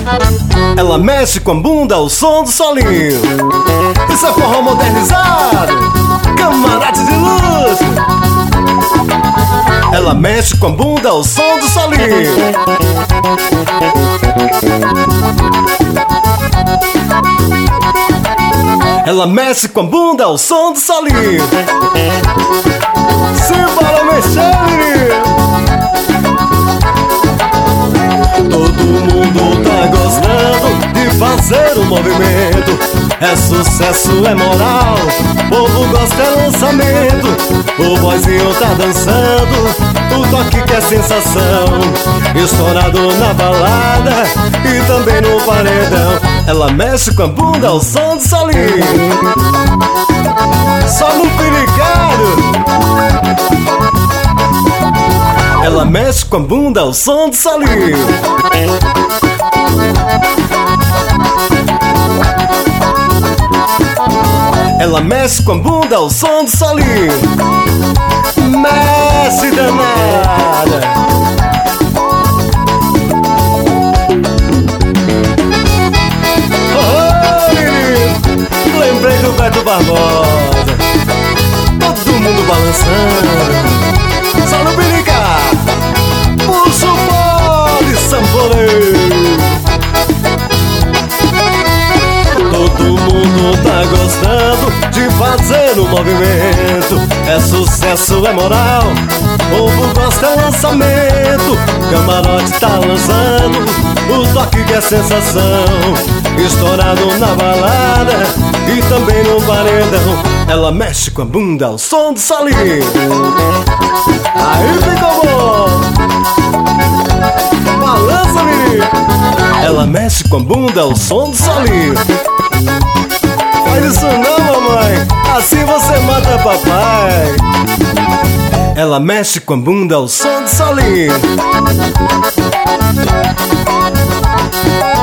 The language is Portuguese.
Ela mexe com a bunda ao som do solinho. Isso é forró modernizado, camarote de luxo. Ela mexe com a bunda ao som do solinho. Ela mexe com a bunda ao som do solinho. Simbora mexer, menino. Todo mundo tá gostando de fazer um movimento. É sucesso, é moral, o povo gosta, é lançamento. O boyzinho tá dançando, o toque que é sensação. Estourado na balada e também no paredão. Ela mexe com a bunda ao som do solinho. Só no piricado. Ela mexe com a bunda ao som do solinho. Ela mexe com a bunda ao som do solinho. Mexe danada. Oh, menino, lembrei do Beto Barbosa. Todo mundo balançando. Só no bilica. Puxa o fole, sanfoneiro. Todo mundo tá gostando de fazer um movimento. É sucesso, é moral, o povo gosta, é lançamento. Camarote tá lançando, o toque que é sensação. Estourado na balada e também no paredão. Ela mexe com a bunda ao som do solinho. Aí ficou bom. Balança, menino. Ela mexe com a bunda ao som do solinho. Faz isso não, mamãe, assim você mata papai. Ela mexe com a bunda ao som do solinho.